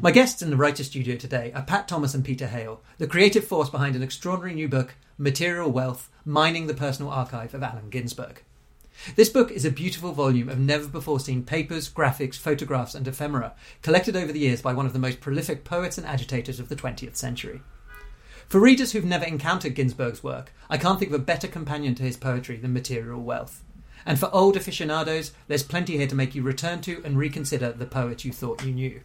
My guests in the Writer Studio today are Pat Thomas and Peter Hale, the creative force behind an extraordinary new book, Material Wealth, Mining the Personal Archive of Allen Ginsberg. This book is a beautiful volume of never-before-seen papers, graphics, photographs and ephemera, collected over the years by one of the most prolific poets and agitators of the 20th century. For readers who've never encountered Ginsberg's work, I can't think of a better companion to his poetry than Material Wealth. And for old aficionados, there's plenty here to make you return to and reconsider the poet you thought you knew.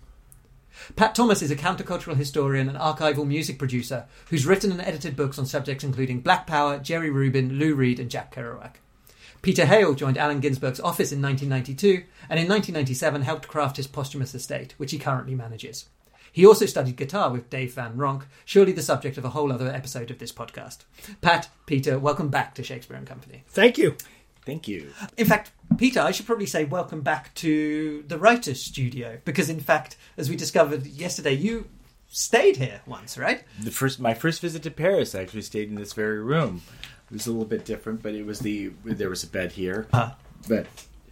Pat Thomas is a countercultural historian and archival music producer who's written and edited books on subjects including Black Power, Jerry Rubin, Lou Reed and Jack Kerouac. Peter Hale joined Allen Ginsberg's office in 1992 and in 1997 helped craft his posthumous estate, which he currently manages. He also studied guitar with Dave Van Ronk, surely the subject of a whole other episode of this podcast. Pat, Peter, welcome back to Shakespeare & Company. Thank you. Thank you. In fact, Peter, I should probably say welcome back to the Writer's Studio, because in fact, as we discovered yesterday, you stayed here once, right? My first visit to Paris, I actually stayed in this very room. It was a little bit different, but there was a bed here. But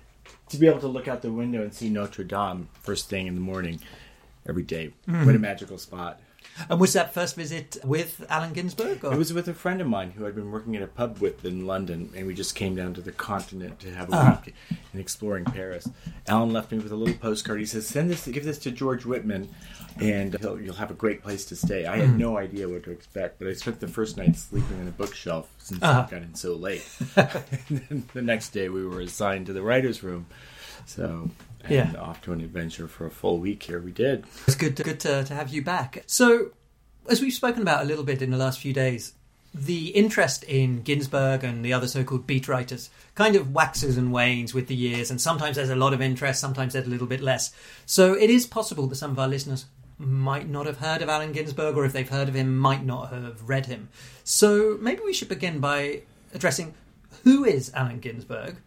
to be able to look out the window and see Notre Dame first thing in the morning every day, what a magical spot. And was that first visit with Allen Ginsberg? Or? It was with a friend of mine who I'd been working at a pub with in London, and we just came down to the continent to have a week in exploring Paris. Allen left me with a little postcard. He says, give this to George Whitman, and you'll have a great place to stay. I had no idea what to expect, but I spent the first night sleeping on a bookshelf since I got in so late. And then the next day we were assigned to the writer's room. So... And off to an adventure for a full week here we did. It's good to have you back. So, as we've spoken about a little bit in the last few days, the interest in Ginsberg and the other so-called beat writers kind of waxes and wanes with the years, and sometimes there's a lot of interest, sometimes there's a little bit less. So it is possible that some of our listeners might not have heard of Allen Ginsberg, or if they've heard of him, might not have read him. So maybe we should begin by addressing who is Allen Ginsberg.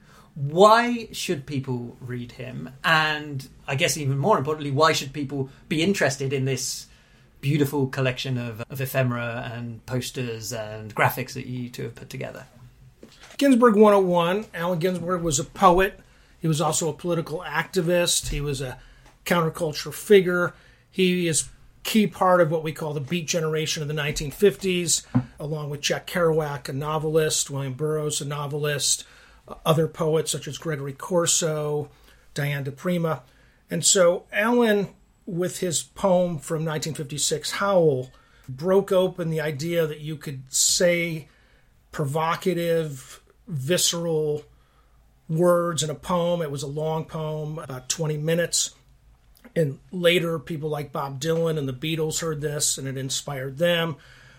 Why should people read him? And I guess even more importantly, why should people be interested in this beautiful collection of ephemera and posters and graphics that you two have put together? Ginsberg 101. Allen Ginsberg was a poet. He was also a political activist. He was a counterculture figure. He is key part of what we call the Beat generation of the 1950s, along with Jack Kerouac, a novelist, William Burroughs, a novelist, other poets such as Gregory Corso, Diane de Prima. And so Allen, with his poem from 1956, Howl, broke open the idea that you could say provocative, visceral words in a poem. It was a long poem, about 20 minutes. And later, people like Bob Dylan and the Beatles heard this, and it inspired them.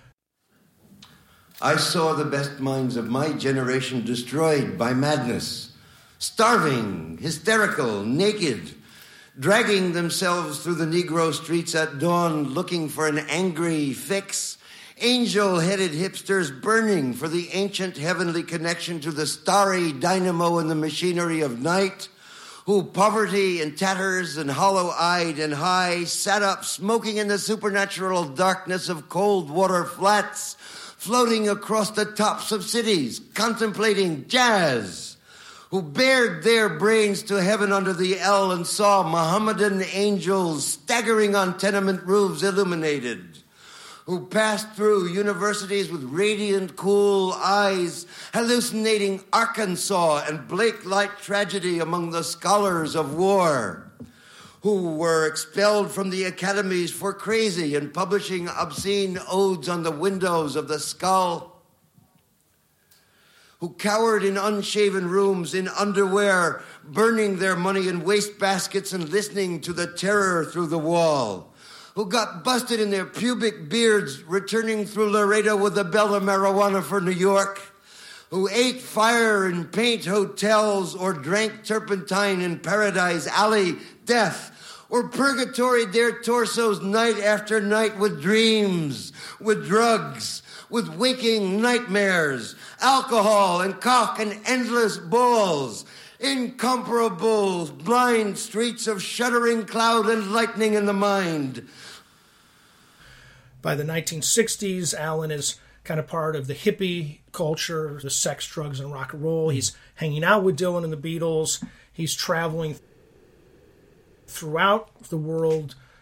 I saw the best minds of my generation destroyed by madness, starving, hysterical, naked, dragging themselves through the Negro streets at dawn looking for an angry fix, angel-headed hipsters burning for the ancient heavenly connection to the starry dynamo and the machinery of night, who, poverty and tatters and hollow-eyed and high, sat up smoking in the supernatural darkness of cold water flats, floating across the tops of cities, contemplating jazz, who bared their brains to heaven under the L and saw Mohammedan angels staggering on tenement roofs illuminated, who passed through universities with radiant, cool eyes, hallucinating Arkansas and Blake-like tragedy among the scholars of war, who were expelled from the academies for crazy and publishing obscene odes on the windows of the skull, who cowered in unshaven rooms in underwear, burning their money in wastebaskets and listening to the terror through the wall, who got busted in their pubic beards returning through Laredo with a bell of marijuana for New York, who ate fire in paint hotels or drank turpentine in Paradise Alley, death, or purgatoried their torsos night after night with dreams, with drugs, with waking nightmares, alcohol and cock and endless balls, incomparable blind streets of shuddering cloud and lightning in the mind. By the 1960s, Allen is kind of part of the hippie culture, the sex, drugs, and rock and roll. He's hanging out with Dylan and the Beatles. He's traveling throughout the world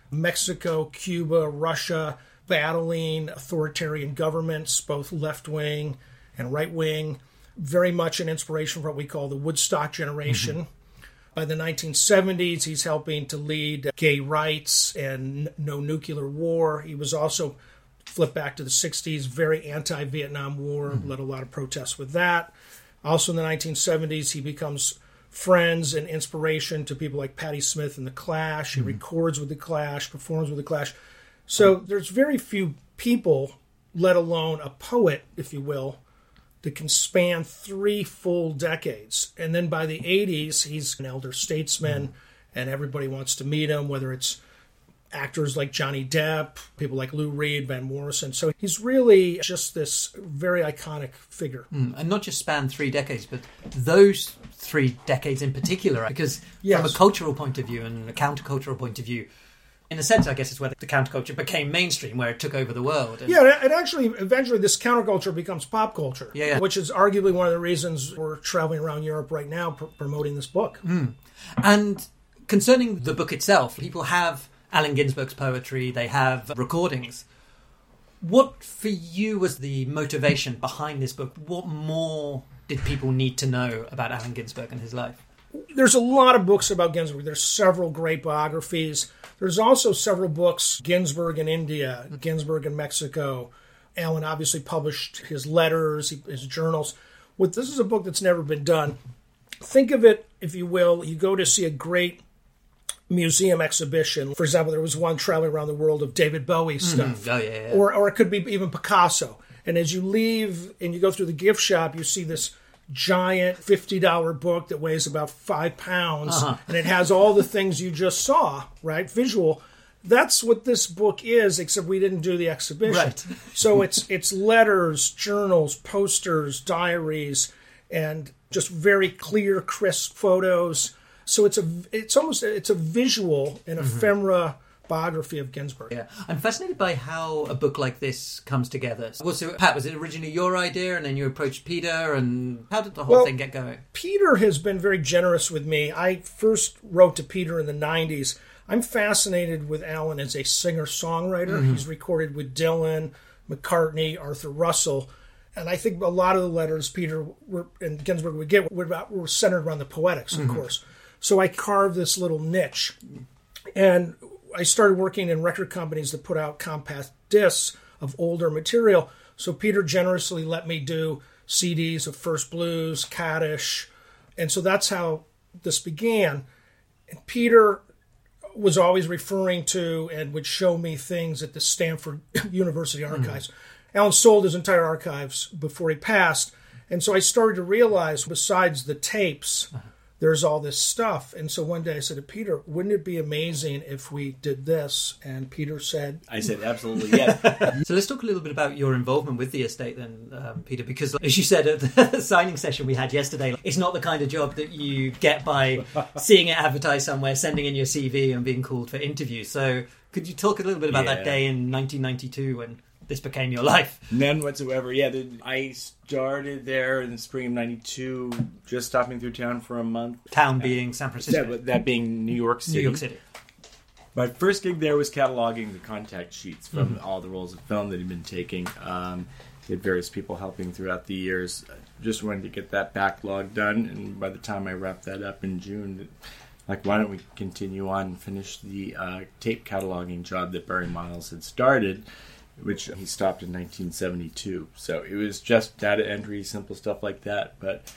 Mexico, Cuba, Russia, battling authoritarian governments, both left-wing and right-wing. Very much an inspiration for what we call the Woodstock generation. By the 1970s, he's helping to lead gay rights and no nuclear war. He was also, flip back to the 60s, very anti-Vietnam War, led a lot of protests with that. Also in the 1970s, he becomes friends and inspiration to people like Patti Smith and The Clash. He records with The Clash, performs with The Clash. So there's very few people, let alone a poet, if you will, that can span 3 full decades. And then by the 80s, he's an elder statesman, and everybody wants to meet him, whether it's actors like Johnny Depp, people like Lou Reed, Van Morrison. So he's really just this very iconic figure. And not just span 3 decades, but those 3 decades in particular, because Yes. from a cultural point of view and a countercultural point of view, in a sense, I guess it's where the counterculture became mainstream, where it took over the world. And Yeah, and actually, eventually this counterculture becomes pop culture, Yeah. which is arguably one of the reasons we're traveling around Europe right now promoting this book. And concerning the book itself, people have Allen Ginsberg's poetry, they have recordings. What for you was the motivation behind this book? What more did people need to know about Allen Ginsberg and his life? There's a lot of books about Ginsberg. There's several great biographies. There's also several books, Ginsberg in India, Ginsberg in Mexico. Allen obviously published his letters, his journals. This is a book that's never been done. Think of it, if you will, you go to see a great museum exhibition. For example, there was one traveling around the world of David Bowie stuff. Oh, yeah. Or it could be even Picasso. And as you leave and you go through the gift shop, you see this giant $50 book that weighs about 5 pounds, and it has all the things you just saw, right? Visual. That's what this book is, except we didn't do the exhibition. Right. So it's letters, journals, posters, diaries, and just very clear, crisp photos. So it's a visual and ephemera biography of Ginsberg. Yeah, I'm fascinated by how a book like this comes together. Pat, was it originally your idea, and then you approached Peter, and how did the whole thing get going? Peter has been very generous with me. I first wrote to Peter in the 90s. I'm fascinated with Allen as a singer-songwriter. He's recorded with Dylan, McCartney, Arthur Russell. And I think a lot of the letters Peter and Ginsberg would get were centered around the poetics, of course. So I carved this little niche. And I started working in record companies that put out compact discs of older material. So Peter generously let me do CDs of First Blues, Kaddish. And so that's how this began. And Peter was always referring to and would show me things at the Stanford University archives. Allen sold his entire archives before he passed. And so I started to realize, besides the tapes, there's all this stuff. And so one day I said to Peter, wouldn't it be amazing if we did this? And Peter said... I said, absolutely, yes. So let's talk a little bit about your involvement with the estate then, Peter, because as you said at the signing session we had yesterday, it's not the kind of job that you get by seeing it advertised somewhere, sending in your CV and being called for interviews. So could you talk a little bit about that day in 1992 when this became your life? None whatsoever. Yeah, I started there in the spring of 92, just stopping through town for a month. Town being San Francisco. That being New York City. New York City. My first gig there was cataloging the contact sheets from all the rolls of film that he'd been taking. He had various people helping throughout the years. Just wanted to get that backlog done, and by the time I wrapped that up in June, like, why don't we continue on and finish the tape cataloging job that Barry Miles had started, which he stopped in 1972. So it was just data entry, simple stuff like that. But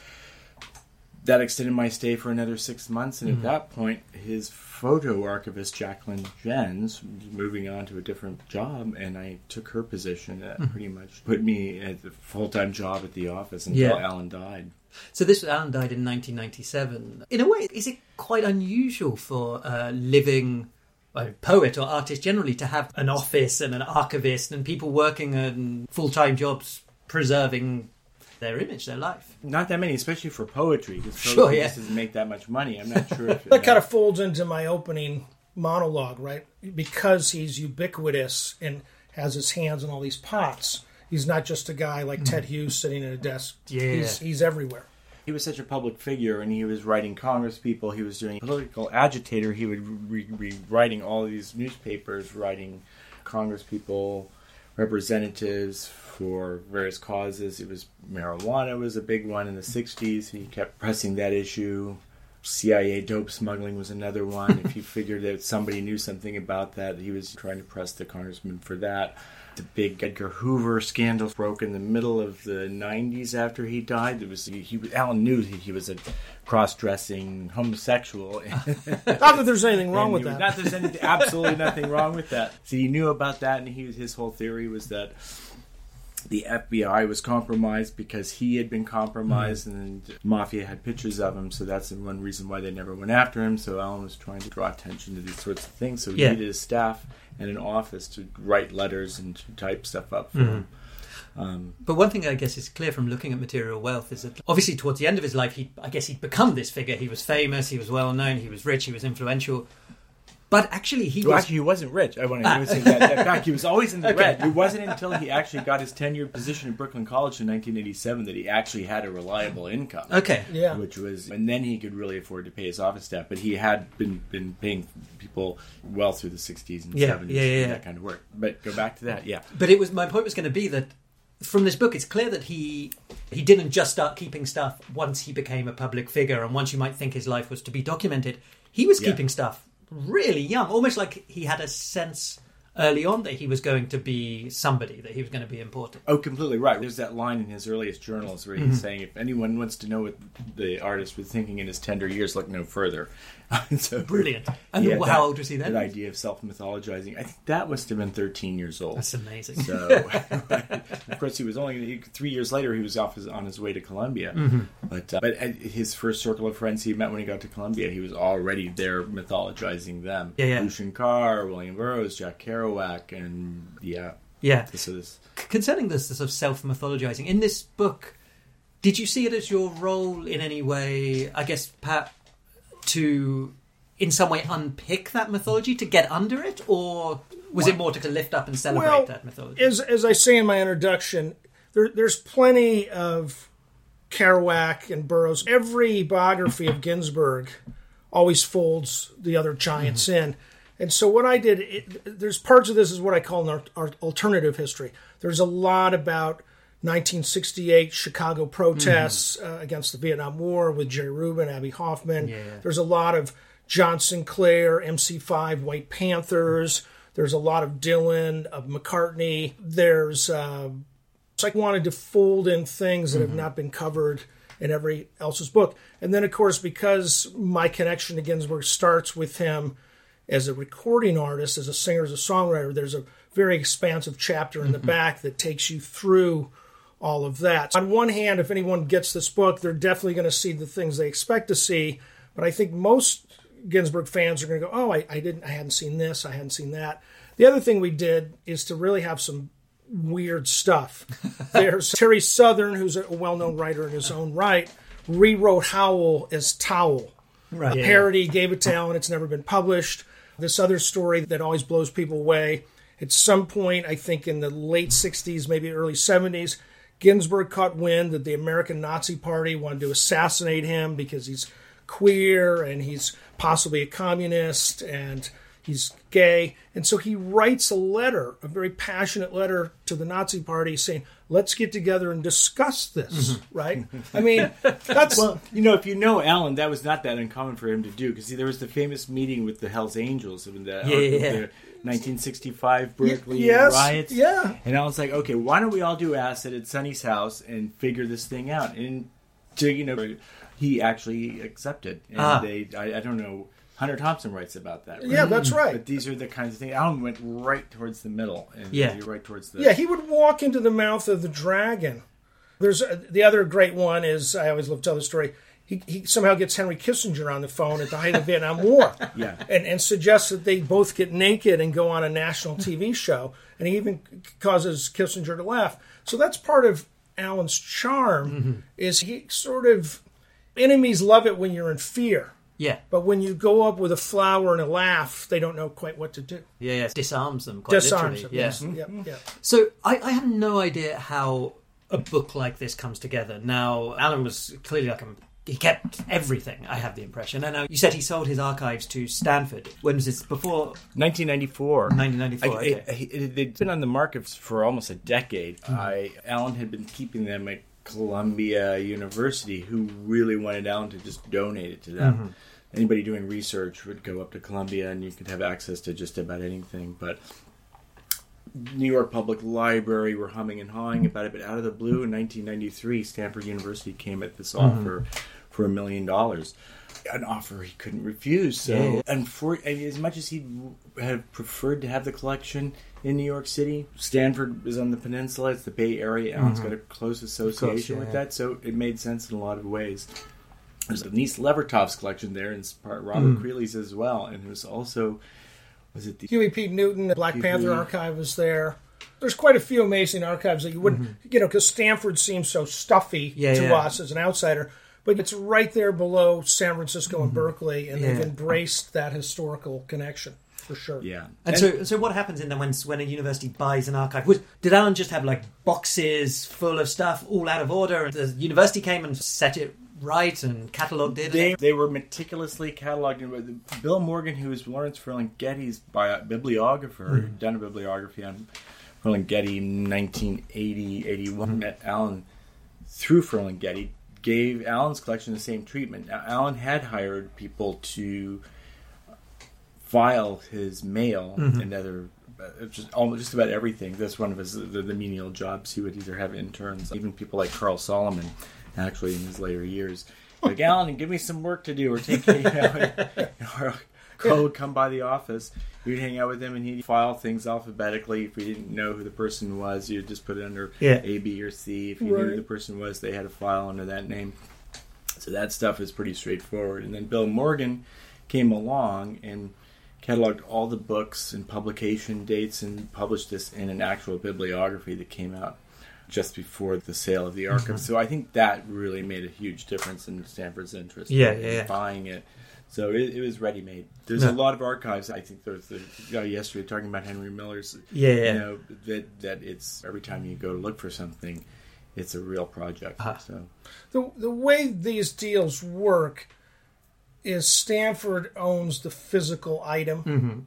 that extended my stay for another 6 months. And at that point, his photo archivist, Jacqueline Jens, was moving on to a different job. And I took her position. That pretty much put me at the full-time job at the office until Allen died. So Allen died in 1997. In a way, is it quite unusual for a living... a poet or artist generally to have an office and an archivist and people working on full-time jobs preserving their image, their life? Not that many, especially for poetry, because Sure, poetry yeah. just doesn't make that much money. I'm not sure if That kind of folds into my opening monologue, right? Because he's ubiquitous and has his hands in all these pots. He's not just a guy like Ted Hughes sitting at a desk. Yeah. He's everywhere. He was such a public figure, and he was writing Congress people. He was doing political agitator. He would be writing all these newspapers, writing Congress people, representatives for various causes. It was marijuana was a big one in the 60s. He kept pressing that issue. CIA dope smuggling was another one. If you figured that somebody knew something about that, he was trying to press the congressman for that. The big Edgar Hoover scandal broke in the middle of the 90s after he died. Alan knew he was a cross-dressing homosexual. Not that there's anything wrong with that. Not that there's absolutely nothing wrong with that. So he knew about that, and his whole theory was that the FBI was compromised because he had been compromised, and the mafia had pictures of him, so that's one reason why they never went after him. So Alan was trying to draw attention to these sorts of things, so he needed a staff and an office to write letters and to type stuff up for him. But one thing I guess is clear from looking at Material Wealth is that obviously towards the end of his life, he'd become this figure. He was famous, he was well known, he was rich, he was influential. But actually, he wasn't rich. I want to say that. In fact, he was always in the red. It wasn't until he actually got his tenured position at Brooklyn College in 1987 that he actually had a reliable income. Okay. Yeah. And then he could really afford to pay his office staff. But he had been paying people well through the 60s and 70s that kind of work. But go back to that, But my point was going to be that from this book, it's clear that he didn't just start keeping stuff once he became a public figure, and once you might think his life was to be documented. He was keeping stuff really young, almost like he had a sense early on that he was going to be somebody, that he was going to be important. Oh, completely right. There's that line in his earliest journals where he's saying, if anyone wants to know what the artist was thinking in his tender years, look no further. So, brilliant. And how old was he then? That idea of self-mythologizing. I think that must have been 13 years old. That's amazing. So, of course, he was only 3 years later. He was on his way to Columbia. But his first circle of friends he met when he got to Columbia, he was already there mythologizing them. Lucian Carr, William Burroughs, Jack Kerouac, and Concerning this sort of self-mythologizing in this book, did you see it as your role in any way? I guess, Pat, to in some way unpick that mythology, to get under it, or was it more to lift up and celebrate that mythology? As I say in my introduction, there's plenty of Kerouac and Burroughs. Every biography of Ginsberg always folds the other giants in. And so what I did, there's parts of this is what I call an alternative history. There's a lot about 1968 Chicago protests against the Vietnam War with Jerry Rubin, Abby Hoffman. There's a lot of John Sinclair, MC5, White Panthers. There's a lot of Dylan, of McCartney. There's, I wanted to fold in things that have not been covered in every else's book. And then, of course, because my connection to Ginsberg starts with him as a recording artist, as a singer, as a songwriter, there's a very expansive chapter in the back that takes you through all of that. On one hand, if anyone gets this book, they're definitely going to see the things they expect to see. But I think most Ginsberg fans are going to go, oh, I hadn't seen this, I hadn't seen that. The other thing we did is to really have some weird stuff. There's Terry Southern, who's a well-known writer in his own right, rewrote Howl as Towel. Right. A parody, gave it to Alan, it's never been published. This other story that always blows people away, at some point, I think in the late 60s, maybe early 70s, Ginsberg caught wind that the American Nazi Party wanted to assassinate him because he's queer and he's possibly a communist and he's gay. And so he writes a letter, a very passionate letter to the Nazi Party saying, let's get together and discuss this, right? I mean, that's... Well, if you know Alan, that was not that uncommon for him to do, because there was the famous meeting with the Hells Angels in the 1965 Berkeley riots. Yeah. And Alan's like, okay, why don't we all do acid at Sonny's house and figure this thing out? And, he actually accepted. And I don't know... Hunter Thompson writes about that. Right? Yeah, that's right. But these are the kinds of things. Alan went right towards the middle, and right towards the. Yeah, he would walk into the mouth of the dragon. There's the other great one is I always love to tell the story. He somehow gets Henry Kissinger on the phone at the height of the Vietnam War, and suggests that they both get naked and go on a national TV show, and he even causes Kissinger to laugh. So that's part of Alan's charm. Is he sort of enemies love it when you're in fear. Yeah. But when you go up with a flower and a laugh, they don't know quite what to do. Yeah. Disarms them quite literally. Yes. Yeah. So I have no idea how a book like this comes together? Now, Alan was clearly like he kept everything, I have the impression. And now you said he sold his archives to Stanford. When was this? Before 1994. 1994. Okay. They'd been on the market for almost a decade. Alan had been keeping them at Columbia University, who really wanted Alan to just donate it to them. Anybody doing research would go up to Columbia, and you could have access to just about anything. But New York Public Library were humming and hawing about it, but out of the blue in 1993, Stanford University came at this offer for $1 million. An offer he couldn't refuse. So, and as much as he had preferred to have the collection in New York City, Stanford is on the peninsula, it's the Bay Area, Alan's got a close association with that, so it made sense in a lot of ways. There's Denise Levertov's collection there, and Robert Creeley's as well, and there's also... Was it the Huey P. Newton, the Black Panther archive is there. There's quite a few amazing archives that you wouldn't, because Stanford seems so stuffy to us as an outsider, but it's right there below San Francisco and Berkeley, and they've embraced that historical connection for sure. Yeah. And so what happens in then when a university buys an archive? Did Alan just have like boxes full of stuff all out of order, and the university came and set it right and catalogued it? They were meticulously cataloged. Bill Morgan, who was Lawrence Ferlinghetti's bibliographer, who'd done a bibliography on Ferlinghetti in 1980-81, met Alan through Ferlinghetti, gave Alan's collection the same treatment. Now, Alan had hired people to file his mail and other... just about everything. That's one of the menial jobs. He would either have interns, even people like Carl Solomon, actually in his later years, like, Alan, give me some work to do, or take or Code come by the office. You'd hang out with him, and he'd file things alphabetically. If you didn't know who the person was, you'd just put it under A, B, or C. If you knew who the person was, they had a file under that name. So that stuff is pretty straightforward. And then Bill Morgan came along and cataloged all the books and publication dates and published this in an actual bibliography that came out just before the sale of the archive. So I think that really made a huge difference in Stanford's interest in buying it. So it was ready-made. There's a lot of archives. I think there's yesterday talking about Henry Miller's. You know, that it's every time you go to look for something, it's a real project. So the way these deals work is Stanford owns the physical item,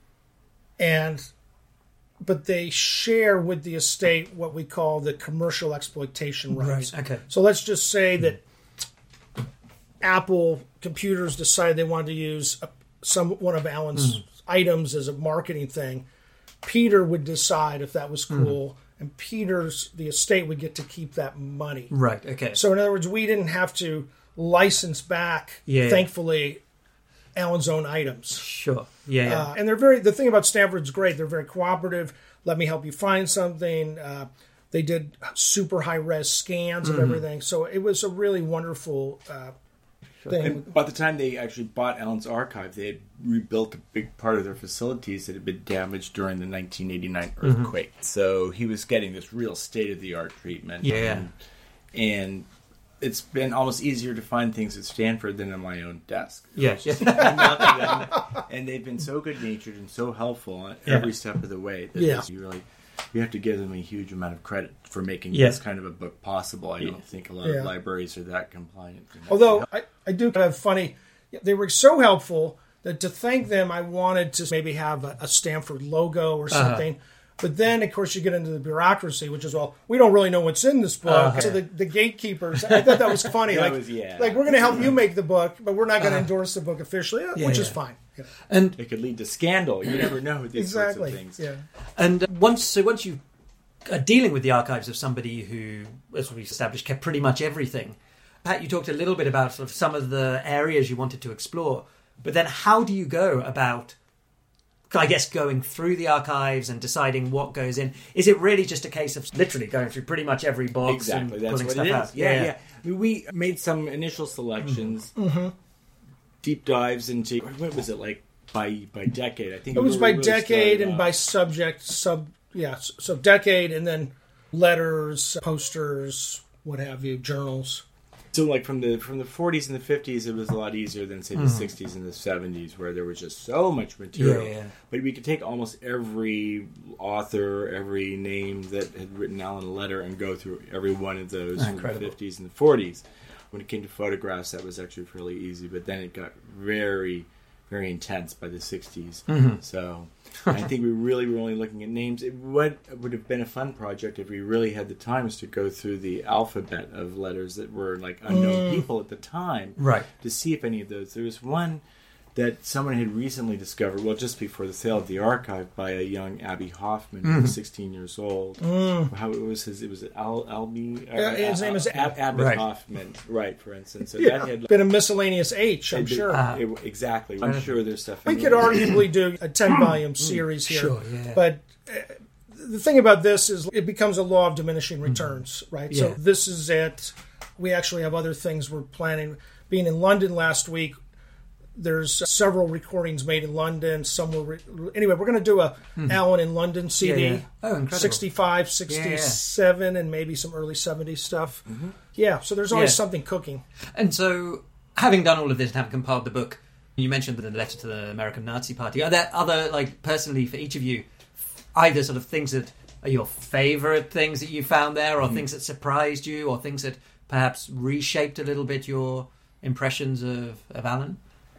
but they share with the estate what we call the commercial exploitation rights. Right. Okay. So let's just say that Apple Computers decided they wanted to use one of Alan's items as a marketing thing. Peter would decide if that was cool, and the estate would get to keep that money. Right. Okay. So in other words, we didn't have to license back, thankfully, Alan's own items. Sure. And the thing about Stanford's great. They're very cooperative. Let me help you find something. They did super high-res scans of everything. So it was a really wonderful thing. And by the time they actually bought Alan's archive, they had rebuilt a big part of their facilities that had been damaged during the 1989 earthquake. So he was getting this real state-of-the-art treatment. And it's been almost easier to find things at Stanford than on my own desk. And they've been so good-natured and so helpful on every step of the way that you have to give them a huge amount of credit for making this kind of a book possible. I don't think a lot of libraries are that compliant. Although I do have funny, they were so helpful that to thank them, I wanted to maybe have a Stanford logo or something. But then, of course, you get into the bureaucracy, which is, we don't really know what's in this book. So the gatekeepers, I thought that was funny. Like, we're going to help you make the book, but we're not going to endorse the book officially, which is fine. And it could lead to scandal. You never know with these sorts of things. And once you are dealing with the archives of somebody who, as we've established, kept pretty much everything, Pat, you talked a little bit about sort of some of the areas you wanted to explore, but then how do you go about, I guess, going through the archives and deciding what goes in? Is it really just a case of literally going through pretty much every box and pulling stuff out? Yeah. We made some initial selections, deep dives into, what was it, like by decade? I think it was by decade and by subject, so decade, and then letters, posters, what have you, journals. So, like from the 40s and the 50s, it was a lot easier than say the 60s and the 70s, where there was just so much material. Yeah. But we could take almost every author, every name that had written Alan a letter, and go through every one of those from the 50s and the 40s. When it came to photographs, that was actually fairly easy. But then it got very, very intense by the 60s. So I think we really were only looking at names. What would have been a fun project if we really had the time is to go through the alphabet of letters that were like unknown people at the time, Right. to see if any of those. There was one that someone had recently discovered, well, just before the sale of the archive, by a young Abby Hoffman, who was 16 years old. How it was his Albie? His name is Abbott Right. Hoffman, right? For instance, so Yeah, that had been a miscellaneous H, I'm sure. exactly. I'm sure there's stuff. We in could there. arguably do a 10-volume series here. Sure, yeah. But the thing about this is it becomes a law of diminishing returns, right? So Yeah. this is it. We actually have other things we're planning. Being in London last week, there's several recordings made in London. Some will... Anyway, we're going to do a Alan in London CD. Yeah. Oh, incredible. 65, 67, and maybe some early 70s stuff. Yeah, so there's always something cooking. And so, having done all of this and having compiled the book, you mentioned the letter to the American Nazi Party. Are there other, like, personally for each of you, either sort of things that are your favourite things that you found there, or things that surprised you, or things that perhaps reshaped a little bit your impressions of Alan?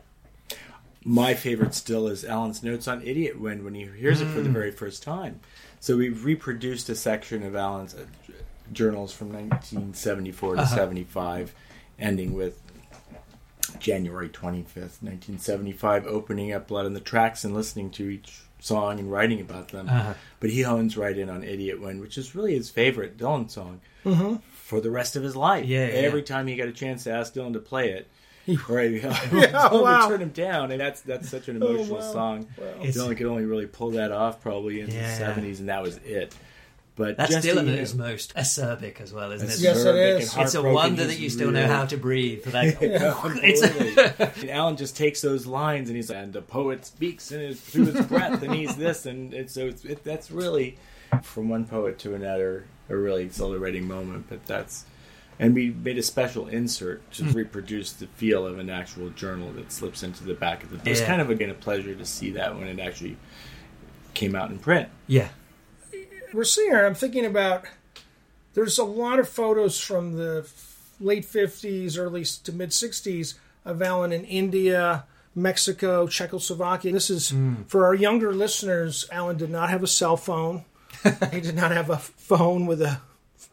My favorite still is Alan's notes on Idiot when he hears it for the very first time. So we've reproduced a section of Alan's journals from 1974 to 75, ending with January 25th, 1975, opening up Blood on the Tracks and listening to each song and writing about them. But he hones right in on Idiot When, which is really his favorite Dylan song for the rest of his life. Every time he got a chance to ask Dylan to play it, Dylan would turn him down, and that's such an emotional song. Dylan could only really pull that off probably in the 70s, and that was it. But that's just Dylan at his most acerbic as well, isn't it? Yes, it is. It's a wonder that you still know how to breathe. Like, and Alan just takes those lines, and he's like, and the poet speaks through his breath, and he's this, and that's really, from one poet to another, a really exhilarating moment. But that's... And we made a special insert to reproduce the feel of an actual journal that slips into the back of the book. It was kind of, again, a pleasure to see that when it actually came out in print. Yeah. We're seeing here, I'm thinking about, there's a lot of photos from the late 50s, early to mid-60s of Alan in India, Mexico, Czechoslovakia. This is, for our younger listeners, Alan did not have a cell phone. He did not have a phone with a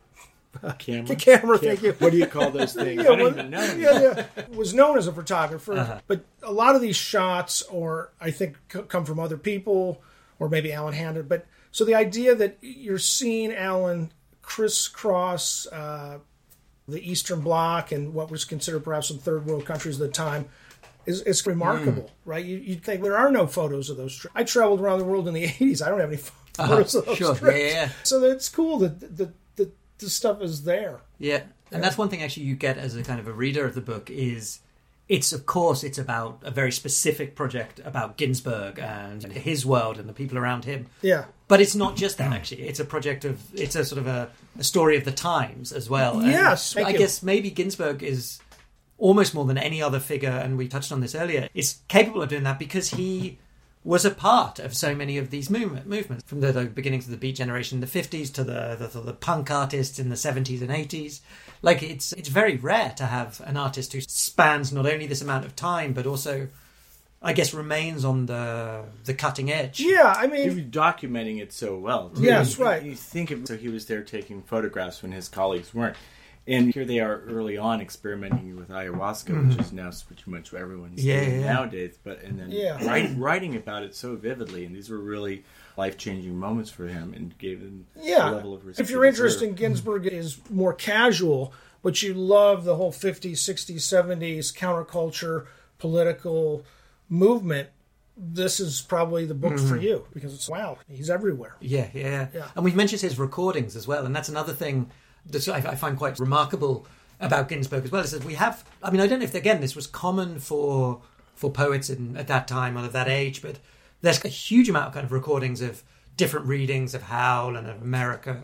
camera, thank you. What do you call those things? I don't even know. Was known as a photographer. But a lot of these shots, or I think, come from other people, or maybe Alan handed. But so the idea that you're seeing Alan crisscross the Eastern Bloc and what was considered perhaps some third world countries at the time is remarkable, right? You'd think there are no photos of those trips. I traveled around the world in the 80s. I don't have any photos of those trips. Yeah. So it's cool that the stuff is there. Yeah, and that's one thing actually you get as a kind of a reader of the book is it's about a very specific project about Ginsberg and his world and the people around him. Yeah. But it's not just that, actually. It's a sort of a story of the times as well. And yes. I guess maybe Ginsberg is almost more than any other figure, and we touched on this earlier, is capable of doing that because he was a part of so many of these movements, from the beginnings of the Beat Generation in the 50s to the punk artists in the 70s and 80s. Like, it's very rare to have an artist who spans not only this amount of time, but also, I guess, remains on the cutting edge. Yeah, I He was mean... documenting it so well, too. Yes, right. You think of... So he was there taking photographs when his colleagues weren't. And here they are early on experimenting with ayahuasca, which is now pretty much what everyone's doing nowadays. But and then writing about it so vividly, and these were really life-changing moments for him, and gave him a level of respect. If your interest in Ginsberg is more casual, but you love the whole 50s, 60s, 70s counterculture, political movement, this is probably the book for you, because it's, wow, he's everywhere. Yeah. And we've mentioned his recordings as well, and that's another thing that I find quite remarkable about Ginsberg as well, is that we have, I mean, I don't know if, again, this was common for poets at that time or of that age, but there's a huge amount of kind of recordings of different readings of Howl and of America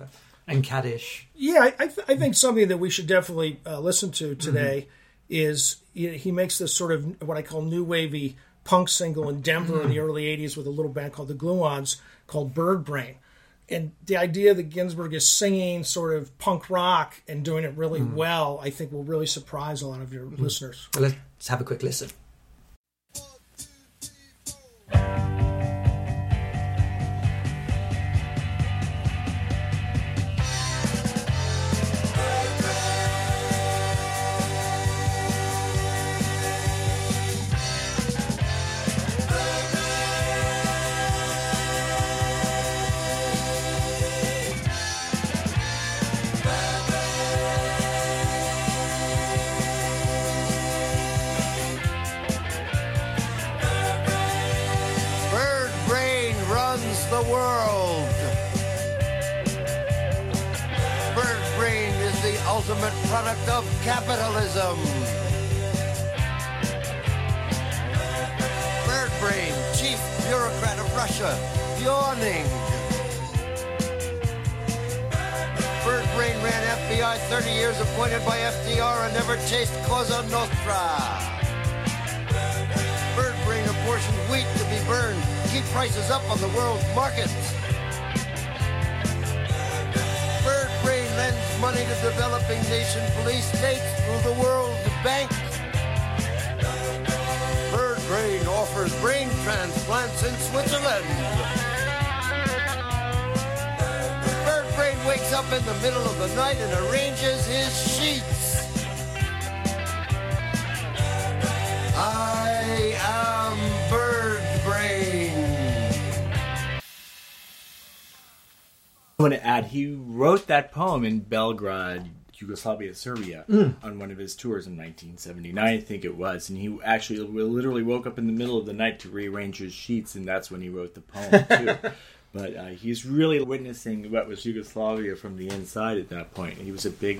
and Kaddish. Yeah, I think something that we should definitely listen to today is he makes this sort of what I call new wavy punk single in Denver in the early 80s with a little band called the Gluons called Bird Brain. And the idea that Ginsberg is singing sort of punk rock and doing it really well, I think will really surprise a lot of your listeners. Well, let's have a quick listen. The world. Bird brain is the ultimate product of capitalism. Bird brain, chief bureaucrat of Russia, yawning. Bird brain ran FBI 30 years, appointed by FDR, and never chased Cosa Nostra. Bird brain apportioned wheat to be burned, keep prices up on the world markets. Bird brain lends money to developing nation police states through the World Bank. Bird brain offers brain transplants in Switzerland. Bird brain wakes up in the middle of the night and arranges his sheets. I am Bird Brain. I want to add, he wrote that poem in Belgrade, Yugoslavia, Serbia, on one of his tours in 1979, I think it was. And he actually literally woke up in the middle of the night to rearrange his sheets, and that's when he wrote the poem, too. But he's really witnessing what was Yugoslavia from the inside at that point. He was a big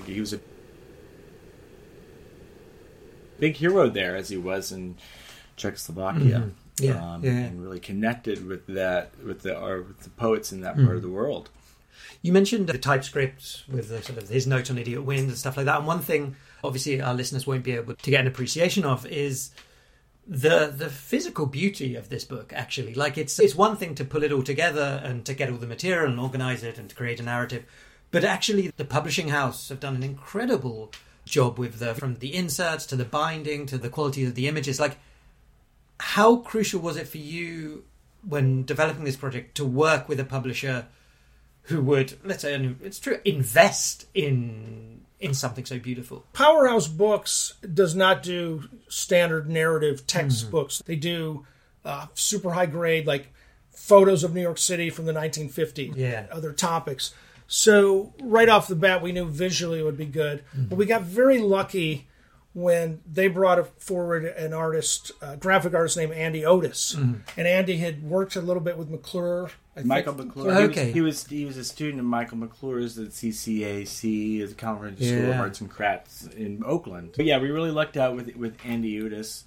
hero there, as he was in Czechoslovakia. And really connected with the poets in that part of the world. You mentioned the TypeScript with the sort of his note on Idiot Wind and stuff like that. And one thing, obviously, our listeners won't be able to get an appreciation of is the physical beauty of this book. Actually, like it's one thing to pull it all together and to get all the material and organize it and to create a narrative, but actually, the publishing house have done an incredible job with from the inserts to the binding to the quality of the images. Like, how crucial was it for you when developing this project to work with a publisher who would, let's say, it's true, invest in something so beautiful? Powerhouse Books does not do standard narrative textbooks. They do super high grade, like photos of New York City from the 1950s, other topics. So right off the bat, we knew visually it would be good. But we got very lucky when they brought forward an artist, graphic artist named Andy Otis. And Andy had worked a little bit with McClure. Michael McClure. Okay. He was a student of Michael McClure's at CCAC, the California School of Arts and Crafts in Oakland. But yeah, we really lucked out with Andy Otis.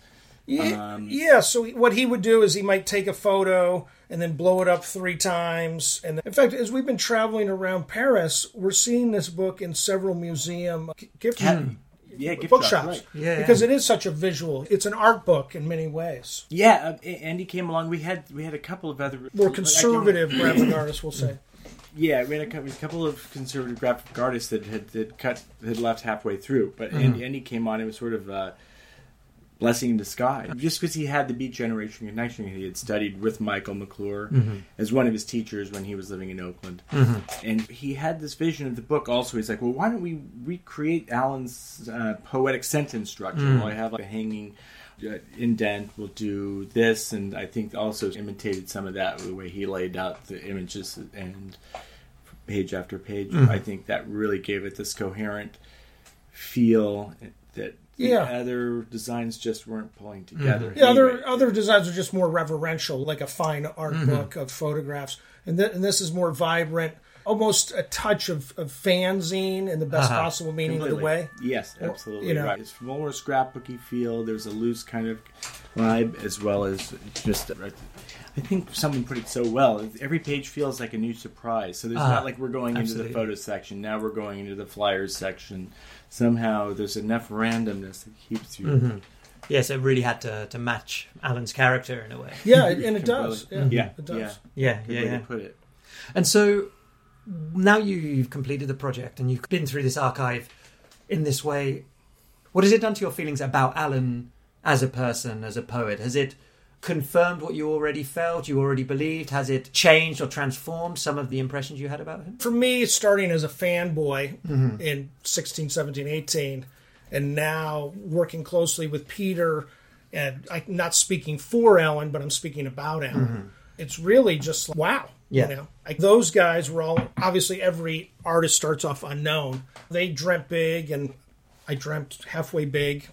So what he would do is he might take a photo and then blow it up 3 times. And in fact, as we've been traveling around Paris, we're seeing this book in several museum gift bookshops. Right. Because it is such a visual. It's an art book in many ways. Yeah, Andy came along. We had a couple of other more conservative graphic artists, we'll say. Yeah, we had a couple of conservative graphic artists that had left halfway through. But Andy came on. It was sort of blessing in disguise. Just because he had the Beat Generation connection, he had studied with Michael McClure as one of his teachers when he was living in Oakland. And he had this vision of the book also. He's like, well, why don't we recreate Alan's poetic sentence structure? Well, I have like a hanging indent, we'll do this, and I think also imitated some of that, the way he laid out the images and page after page. I think that really gave it this coherent feel that the other designs just weren't pulling together. Other designs are just more reverential, like a fine art book of photographs. And this is more vibrant, almost a touch of fanzine in the best possible meaning of the way. Yes, absolutely You know. right. It's more scrapbooky feel. There's a loose kind of vibe, as well as just. I think someone put it so well. Every page feels like a new surprise. So there's not like we're going absolutely. into the photo section. Now we're going into the flyers section. Somehow there's enough randomness that keeps you. Yes, it really had to match Alan's character in a way. Yeah, and it does. Yeah, it does. Yeah, Good way to put it. And so now you've completed the project and you've been through this archive in this way. What has it done to your feelings about Alan as a person, as a poet? Has it confirmed what you already felt, you already believed? Has it changed or transformed some of the impressions you had about him? For me, starting as a fanboy in 16, 17, 18, and now working closely with Peter, and I'm not speaking for Alan, but I'm speaking about Alan. It's really just, wow. Yeah. You know, like those guys were all, obviously every artist starts off unknown. They dreamt big, and I dreamt halfway big.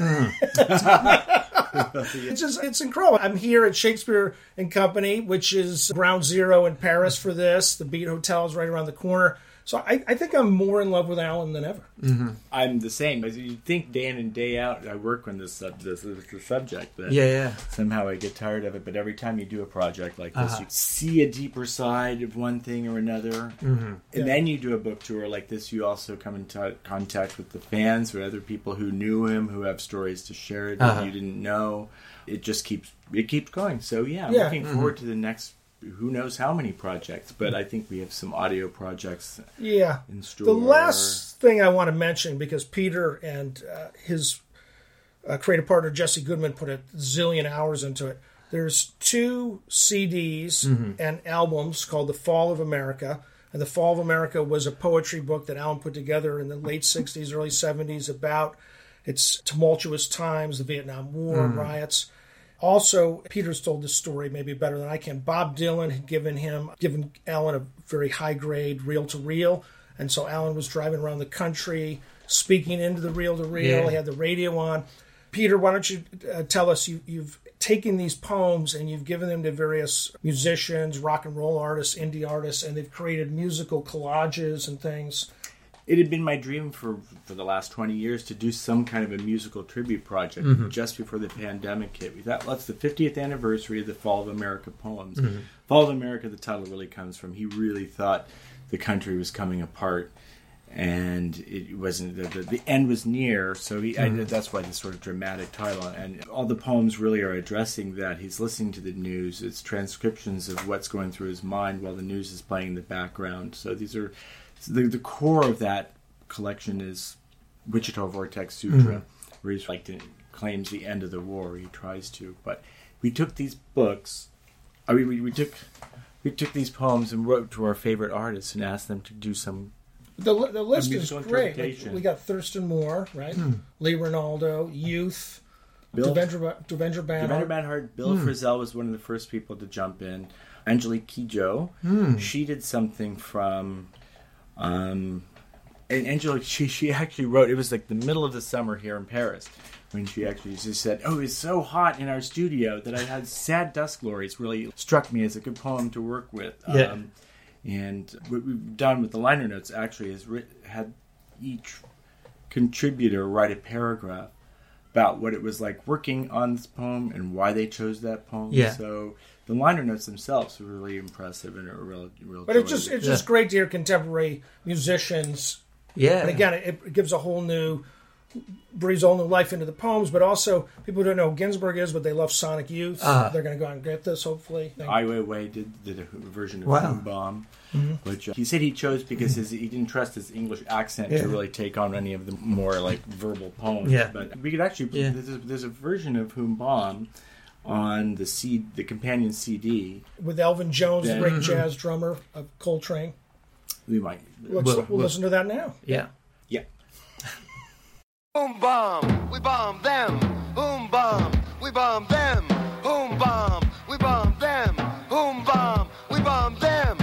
It's incredible. I'm here at Shakespeare and Company, which is ground zero in Paris for this. The Beat Hotel is right around the corner. So I think I'm more in love with Alan than ever. I'm the same. As you think, day in and day out, I work on this the subject. But Yeah. somehow I get tired of it. But every time you do a project like this, you see a deeper side of one thing or another. And then you do a book tour like this, you also come into contact with the fans or other people who knew him, who have stories to share that you didn't know. It just keeps going. So yeah, I'm looking forward to the next. Who knows how many projects, but I think we have some audio projects in store. The last thing I want to mention, because Peter and his creative partner Jesse Goodman put a zillion hours into it, there's 2 CDs and albums called The Fall of America. And The Fall of America was a poetry book that Alan put together in the late 60s, early 70s about its tumultuous times, the Vietnam War, riots. Also, Peter's told this story maybe better than I can. Bob Dylan had given Alan a very high-grade reel-to-reel, and so Alan was driving around the country, speaking into the reel-to-reel. Yeah. He had the radio on. Peter, why don't you tell us, you've taken these poems and you've given them to various musicians, rock and roll artists, indie artists, and they've created musical collages and things. It had been my dream for the last 20 years to do some kind of a musical tribute project just before the pandemic hit. We thought, well, it's the 50th anniversary of the Fall of America poems. Fall of America, the title really comes from, he really thought the country was coming apart and it wasn't, the end was near, so that's why this sort of dramatic title. And all the poems really are addressing that. He's listening to the news. It's transcriptions of what's going through his mind while the news is playing in the background. So these are... The core of that collection is Wichita Vortex Sutra, where he's claims the end of the war. He tries to, but we took these books. We took these poems and wrote to our favorite artists and asked them to do some. The list is musical great. interpretation. We got Thurston Moore, right? Lee Ronaldo, Youth, Devendra Banhart. Devendra Banhart. Bill Frisell was one of the first people to jump in. Angelique Kidjo. She did something from. And Angela, she actually wrote, it was like the middle of the summer here in Paris, when she actually just said, oh, it's so hot in our studio that I had Sad Dust Glories really struck me as a good poem to work with. And what we've done with the liner notes actually is had each contributor write a paragraph about what it was like working on this poem and why they chose that poem. So the liner notes themselves were really impressive and a real But it's just great to hear contemporary musicians. Yeah. And again, it gives a whole new, breathes all new life into the poems, but also people don't know who Ginsberg is, but they love Sonic Youth. They're going to go out and get this, hopefully. Ai Weiwei did a version of Boom Bomb, which he said he chose because he didn't trust his English accent to really take on any of the more like verbal poems. But we could actually, there's a version of Boom Bomb on the companion CD with Elvin Jones, the great jazz drummer of Coltrane. We might. We'll listen to that now. Yeah. Boom bomb, we bomb them. Boom bomb, we bomb them. Boom bomb, we bomb them. Boom bomb, we bomb them.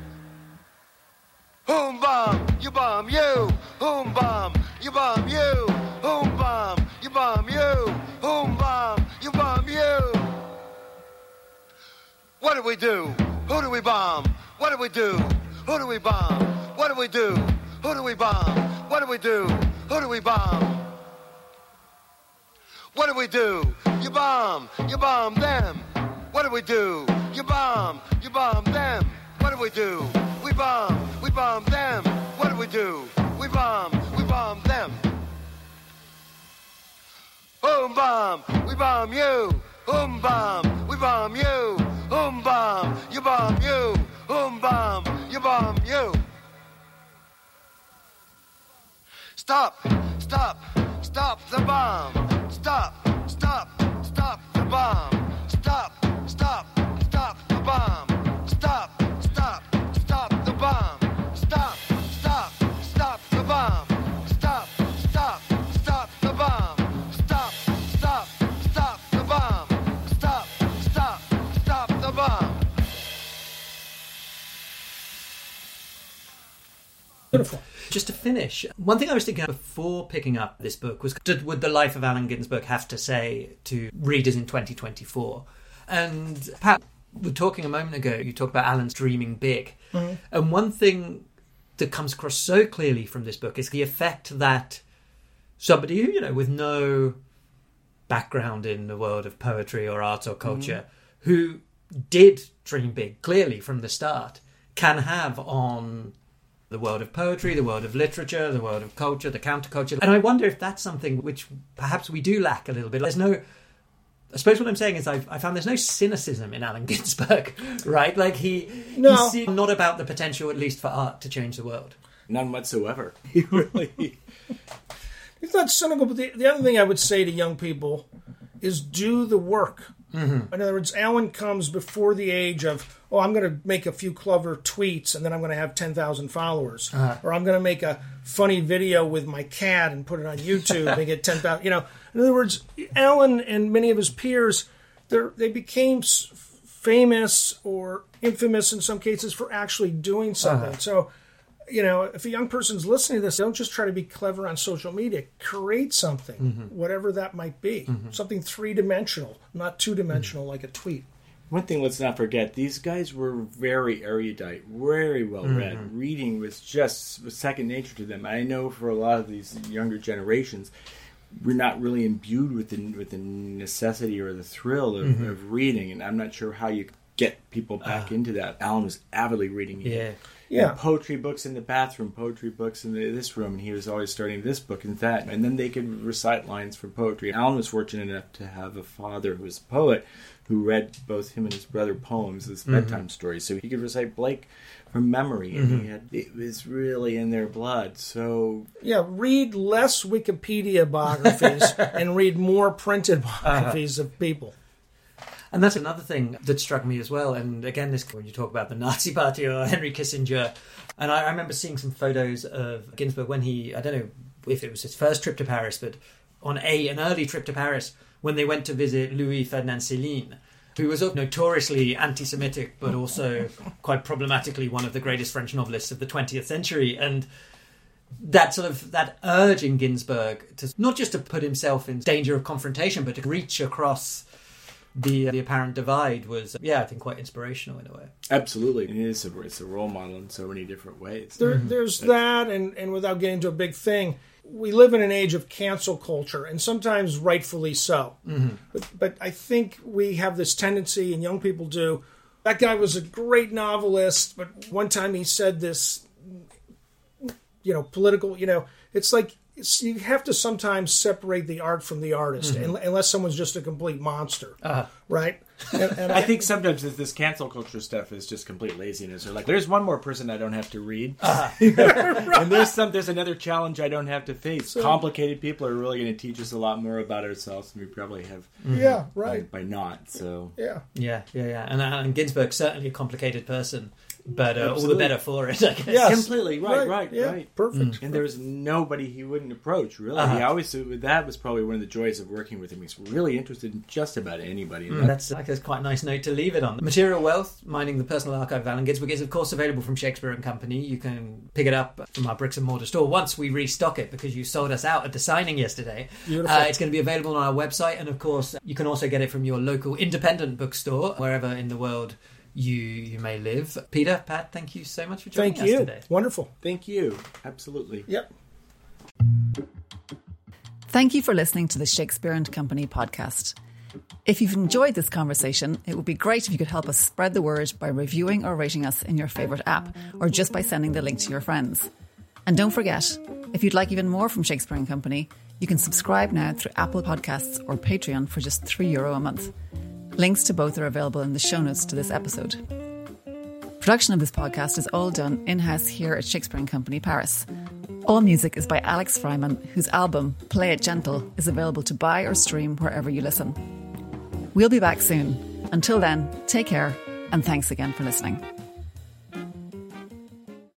Boom bomb, you bomb you. Boom bomb, you bomb you. Boom bomb, you bomb you. Boom bomb, you bomb you. What do we do? Who do we bomb? What do we do? Who do we bomb? What do we do? Who do we bomb? What do we do? Who do we bomb? What do we do? You bomb them. What do we do? You bomb them. What do we do? We bomb them. What do we do? We bomb them. Boom bomb, we bomb you. Boom bomb, we bomb you. Boom bomb, you bomb you. Boom bomb, you bomb you. Stop the bomb. Stop the bomb. Stop the bomb. Stop the bomb. Stop the bomb. Stop the bomb. Stop the bomb. Stop the bomb. Stop the bomb. Beautiful. Just to finish, one thing I was thinking before picking up this book was, would the life of Allen Ginsberg have to say to readers in 2024? And Pat, we were talking a moment ago, you talked about Allen's dreaming big. Mm-hmm. And one thing that comes across so clearly from this book is the effect that somebody who, with no background in the world of poetry or art or culture, who did dream big clearly from the start, can have on the world of poetry, the world of literature, the world of culture, the counterculture. And I wonder if that's something which perhaps we do lack a little bit. I suppose what I'm saying is I found there's no cynicism in Allen Ginsberg, right? Like he's not about the potential, at least for art, to change the world. None whatsoever. He really... It's not cynical, but the other thing I would say to young people is do the work. Mm-hmm. In other words, Allen comes before the age of, I'm going to make a few clever tweets and then I'm going to have 10,000 followers. Or I'm going to make a funny video with my cat and put it on YouTube and get 10,000. In other words, Allen and many of his peers, they became famous or infamous in some cases for actually doing something. So, if a young person's listening to this, don't just try to be clever on social media. Create something, whatever that might be. Something three-dimensional, not two-dimensional like a tweet. One thing let's not forget, these guys were very erudite, very well-read. Reading was second nature to them. I know for a lot of these younger generations, we're not really imbued with the necessity or the thrill of reading, and I'm not sure how you get people back into that. Allen was avidly reading. Yeah. Poetry books in the bathroom, poetry books in this room, and he was always starting this book and that. And then they could recite lines from poetry. Allen was fortunate enough to have a father who was a poet who read both him and his brother poems as bedtime stories. So he could recite Blake from memory, and it was really in their blood. So read less Wikipedia biographies and read more printed biographies of people. And that's another thing that struck me as well. And again, when you talk about the Nazi Party or Henry Kissinger, and I remember seeing some photos of Ginsberg when I don't know if it was his first trip to Paris, but on an early trip to Paris when they went to visit Louis Ferdinand Céline, who was notoriously anti-Semitic, but also quite problematically one of the greatest French novelists of the 20th century. And that urge in Ginsberg to not just to put himself in danger of confrontation, but to reach across the apparent divide was, I think, quite inspirational in a way. Absolutely. It's a role model in so many different ways. There's that, and without getting into a big thing, we live in an age of cancel culture, and sometimes rightfully so. But I think we have this tendency, and young people do, that guy was a great novelist, but one time he said this, political, it's like, you have to sometimes separate the art from the artist, unless someone's just a complete monster, right? And I think sometimes this cancel culture stuff is just complete laziness. Or like, there's one more person I don't have to read, and there's another challenge I don't have to face. So, complicated people are really going to teach us a lot more about ourselves than we probably have. By not. So And Ginsberg's certainly a complicated person. But all the better for it, I guess. Yes. Completely. Right. Perfect. And there was nobody he wouldn't approach, really. He always, that was probably one of the joys of working with him. He's really interested in just about anybody. That's quite a nice note to leave it on. Material Wealth, Mining the Personal Archive of Allen Ginsberg, is, of course, available from Shakespeare & Company. You can pick it up from our bricks and mortar store once we restock it, because you sold us out at the signing yesterday. Beautiful. It's going to be available on our website, and, of course, you can also get it from your local independent bookstore, wherever in the world you may live. Peter, Pat, thank you so much for joining Thank you. us today. Wonderful. Thank you. Absolutely. Yep. Thank you for listening to the Shakespeare and Company podcast. If you've enjoyed this conversation, it would be great if you could help us spread the word by reviewing or rating us in your favourite app, or just by sending the link to your friends. And don't forget, if you'd like even more from Shakespeare and Company, you can subscribe now through Apple Podcasts or Patreon for just €3 a month. Links to both are available in the show notes to this episode. Production of this podcast is all done in-house here at Shakespeare and Company, Paris. All music is by Alex Fryman, whose album, Play It Gentle, is available to buy or stream wherever you listen. We'll be back soon. Until then, take care, and thanks again for listening.